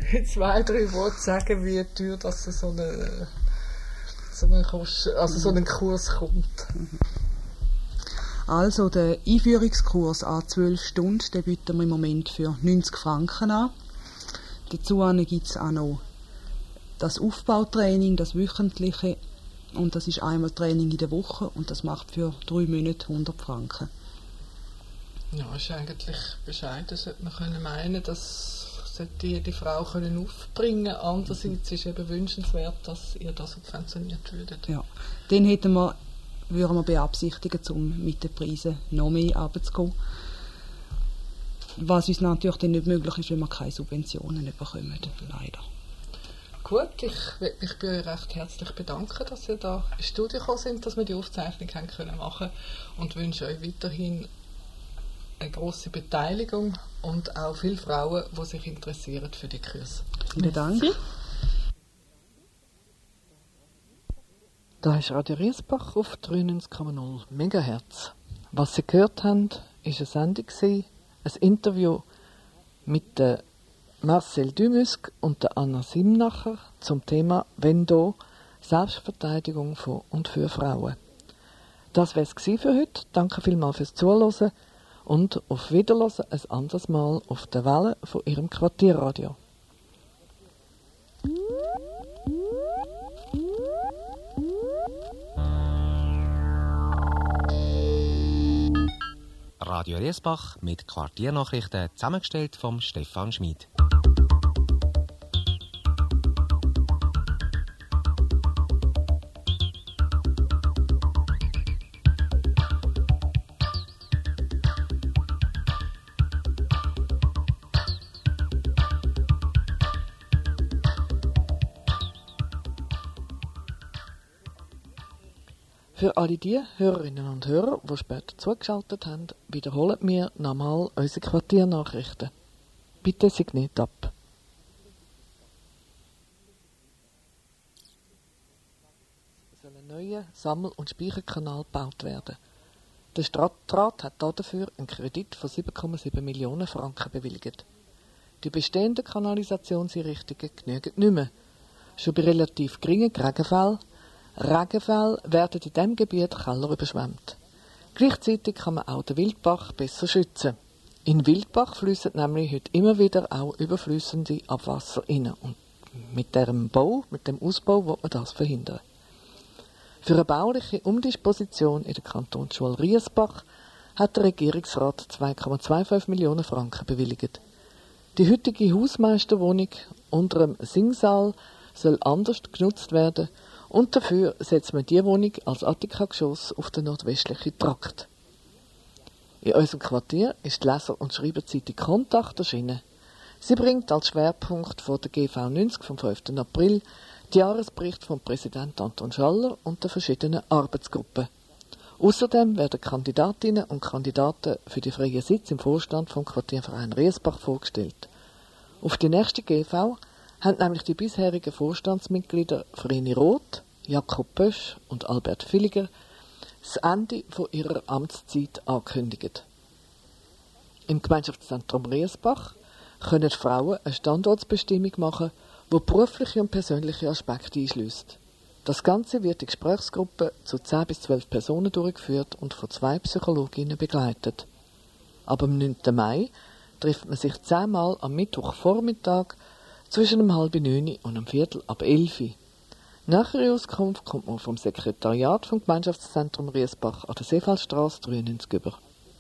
in 2-3 Worten sagen, wie teuer dass so einen Kurs kommt? Also, der Einführungskurs an 12 Stunden, den bieten wir im Moment für 90 Franken an. Dazu gibt es auch noch das Aufbautraining, das wöchentliche. Und das ist einmal Training in der Woche und das macht für 3 Monate 100 Franken. Ja, ist eigentlich bescheiden, sollte man können meinen, dass die Frau können aufbringen. Andererseits ist eben wünschenswert, dass ihr das subventioniert würdet. Ja, dann würden wir beabsichtigen, um mit den Preisen noch mehr runterzugehen. Was uns natürlich dann nicht möglich ist, wenn wir keine Subventionen bekommen, leider. Gut, ich möchte mich bei euch recht herzlich bedanken, dass ihr da ins Studio gekommen sind, dass wir die Aufzeichnung haben können machen und wünsche euch weiterhin eine grosse Beteiligung und auch viele Frauen, die sich interessieren für die Kurse. Vielen Dank. Da ist Radio Riesbach auf 93,0 MHz. Was Sie gehört haben, war eine Sendung, ein Interview mit der Marcel Dümüsk und der Anna Simnacher zum Thema «Wenn do? Selbstverteidigung von und für Frauen». Das war es für heute. Danke vielmals fürs Zuhören und auf Wiederhören ein anderes Mal auf der Welle von Ihrem Quartierradio. Radio Riesbach mit Quartiernachrichten, zusammengestellt vom Stefan Schmid. Für alle die Hörerinnen und Hörer, die später zugeschaltet haben, wiederholen wir nochmal unsere Quartiernachrichten. Bitte seid nicht ab. Es soll ein neuer Sammel- und Speicherkanal gebaut werden. Der Stadtrat hat dafür einen Kredit von 7,7 Millionen Franken bewilligt. Die bestehenden Kanalisationseinrichtungen genügen nicht mehr. Schon bei relativ geringen Regenfällen werden in diesem Gebiet Keller überschwemmt. Gleichzeitig kann man auch den Wildbach besser schützen. In Wildbach fließen nämlich heute immer wieder auch überflüssende Abwasser rein. Und mit dem Ausbau will man das verhindern. Für eine bauliche Umdisposition in der Kantonsschule Riesbach hat der Regierungsrat 2,25 Millionen Franken bewilligt. Die heutige Hausmeisterwohnung unter dem Singsaal soll anders genutzt werden und dafür setzt man diese Wohnung als Attika-Geschoss auf den nordwestlichen Trakt. In unserem Quartier ist die Leser- und Schreiberzeitung Kontakt erschienen. Sie bringt als Schwerpunkt von der GV 90 vom 5. April die Jahresbericht von Präsident Anton Schaller und der verschiedenen Arbeitsgruppen. Außerdem werden Kandidatinnen und Kandidaten für die freien Sitze im Vorstand vom Quartierverein Riesbach vorgestellt. Auf die nächste GV haben nämlich die bisherigen Vorstandsmitglieder Vreni Roth, Jakob Pösch und Albert Villiger das Ende von ihrer Amtszeit angekündigt. Im Gemeinschaftszentrum Riesbach können Frauen eine Standortsbestimmung machen, die berufliche und persönliche Aspekte einschliesst. Das Ganze wird in Gesprächsgruppen zu 10 bis 12 Personen durchgeführt und von 2 Psychologinnen begleitet. Aber am 9. Mai trifft man sich 10-mal am Mittwochvormittag zwischen 8:30 und 11:15. Nähere Auskunft kommt man vom Sekretariat vom Gemeinschaftszentrum Riesbach an der Seefallstrasse 93 über.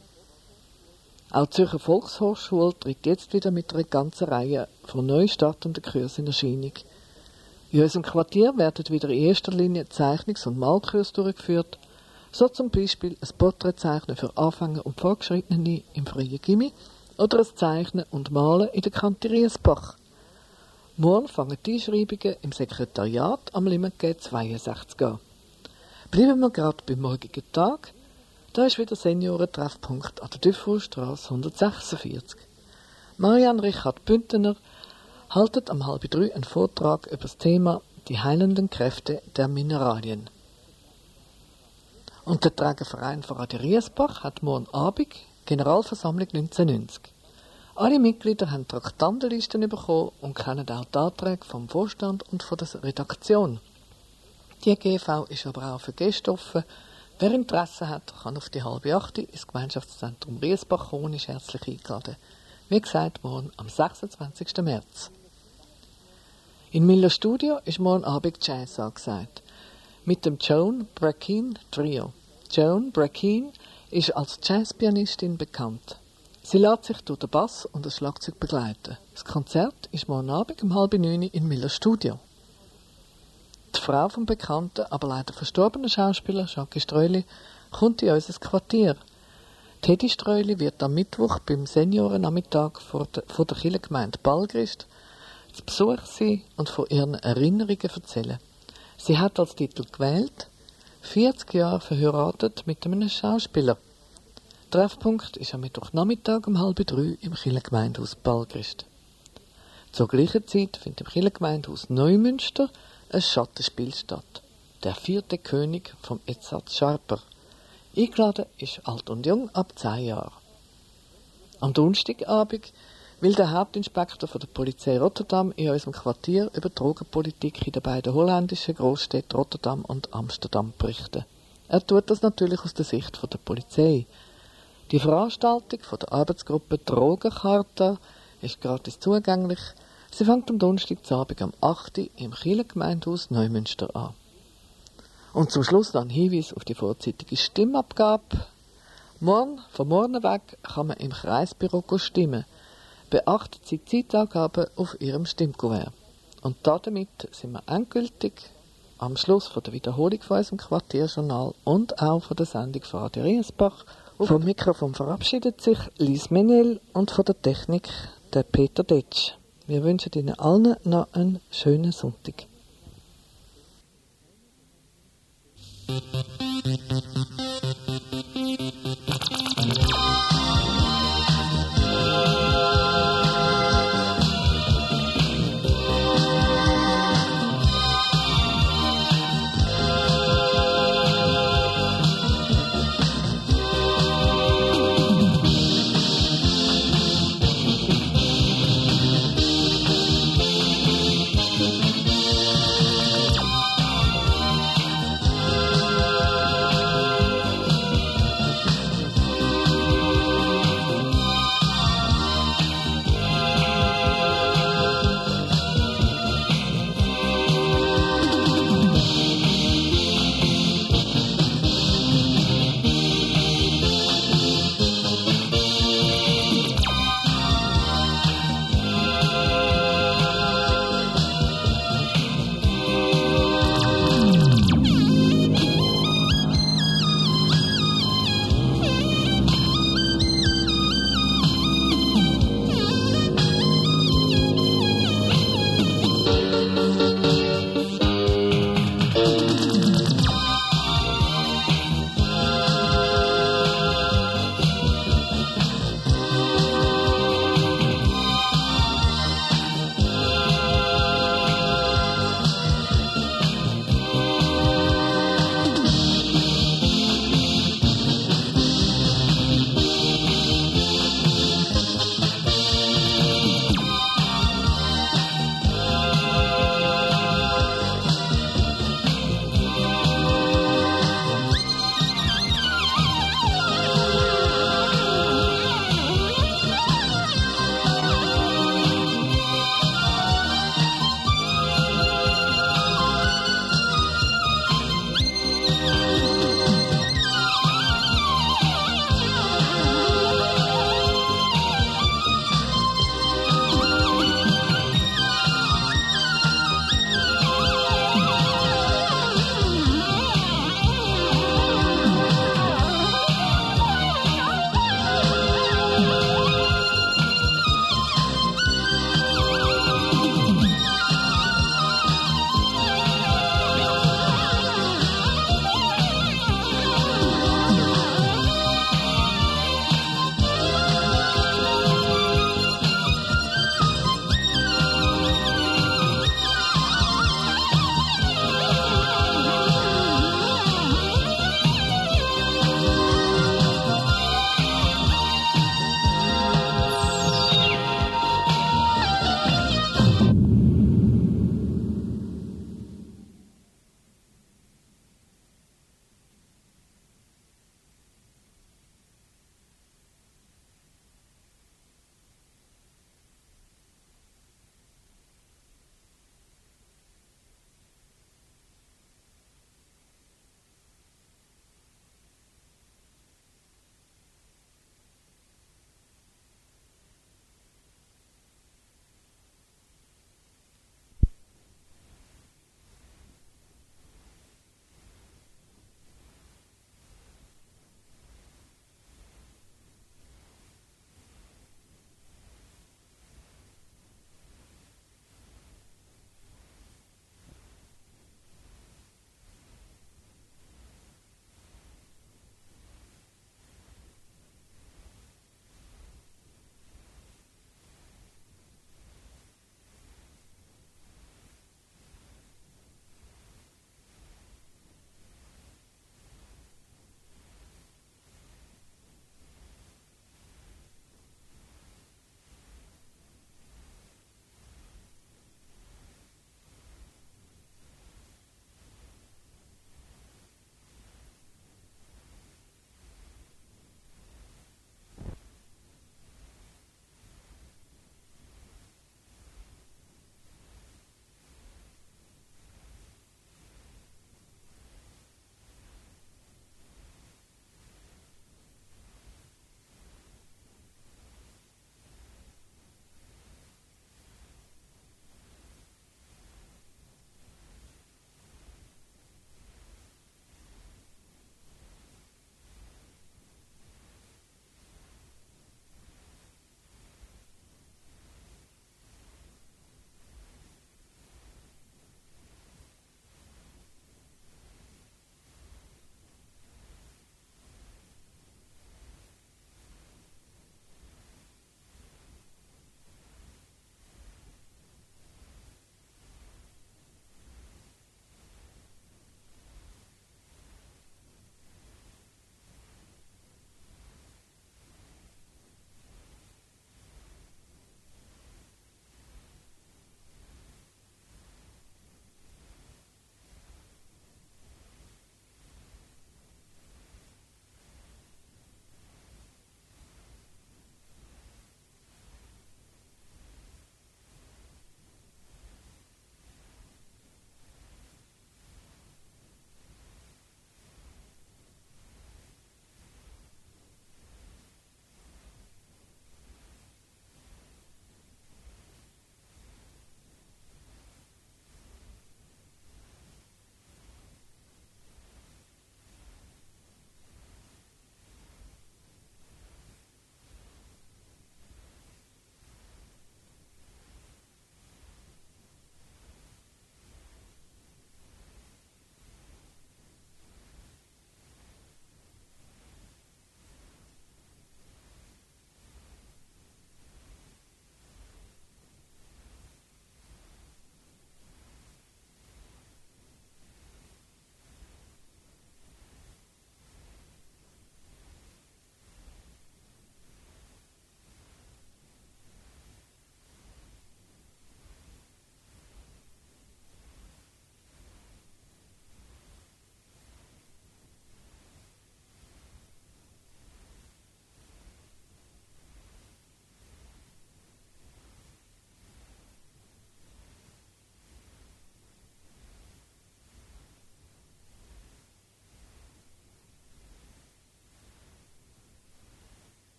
Auch die Zürcher Volkshochschule tritt jetzt wieder mit einer ganzen Reihe von neu startenden Kursen in Erscheinung. In unserem Quartier werden wieder in erster Linie Zeichnungs- und Malkurse durchgeführt, so zum Beispiel ein Porträtzeichnen für Anfänger und Fortgeschrittene im freien Gimmi oder ein Zeichnen und Malen in der Kante Riesbach. Morgen fangen die Einschreibungen im Sekretariat am Limmergate 62 an. Bleiben wir gerade beim morgigen Tag. Da ist wieder Seniorentreffpunkt an der Dufourstrasse 146. Marianne Richard Bündner haltet am 2:30 einen Vortrag über das Thema «Die heilenden Kräfte der Mineralien». Und der Trägerverein von Radio Riesbach hat morgen Abend Generalversammlung 1990. Alle Mitglieder haben Traktandenlisten bekommen und kennen auch die Anträge vom Vorstand und von der Redaktion. Die GV ist aber auch für Gäste offen. Wer Interesse hat, kann auf die 7:30 ins Gemeinschaftszentrum Riesbach kommen, ist herzlich eingeladen. Wie gesagt, morgen am 26. März. In Miller Studio ist morgen Abend Jazz angesagt. Mit dem Joan Brackeen Trio. Joan Brackeen ist als Jazzpianistin bekannt. Sie lässt sich durch den Bass und das Schlagzeug begleiten. Das Konzert ist morgen Abend um 8:30 in Miller Studio. Die Frau vom bekannten, aber leider verstorbenen Schauspieler Jacques Streuli kommt in unser Quartier. Teddy Streuli wird am Mittwoch beim Seniorennachmittag von der Kirchengemeinde Balgrist zu Besuch sein und von ihren Erinnerungen erzählen. Sie hat als Titel gewählt 40 Jahre verheiratet mit einem Schauspieler. Treffpunkt ist am Mittwochnachmittag um 2:30 im Kirchengemeindehaus Balgrist. Zur gleichen Zeit findet im Kirchengemeindehaus Neumünster ein Schattenspiel statt. Der 4. König vom Edzard Scharper. Eingeladen ist alt und jung ab 10 Jahren. Am Donnerstagabend will der Hauptinspektor von der Polizei Rotterdam in unserem Quartier über Drogenpolitik in den beiden holländischen Großstädten Rotterdam und Amsterdam berichten. Er tut das natürlich aus der Sicht der Polizei. Die Veranstaltung von der Arbeitsgruppe Drogencharta ist gratis zugänglich. Sie fängt am Donnerstagabend am 8. Uhr im Kirchengemeindehaus Neumünster an. Und zum Schluss noch ein Hinweis auf die vorzeitige Stimmabgabe. Von morgen weg kann man im Kreisbüro stimmen. Beachten Sie die Zeitangabe auf Ihrem Stimmkuvert. Und damit sind wir endgültig am Schluss von der Wiederholung von unserem Quartierjournal und auch von der Sendung von Radio Riesbach. Vom Mikrofon verabschiedet sich Lies Menel und von der Technik der Peter Detsch. Wir wünschen Ihnen allen noch einen schönen Sonntag.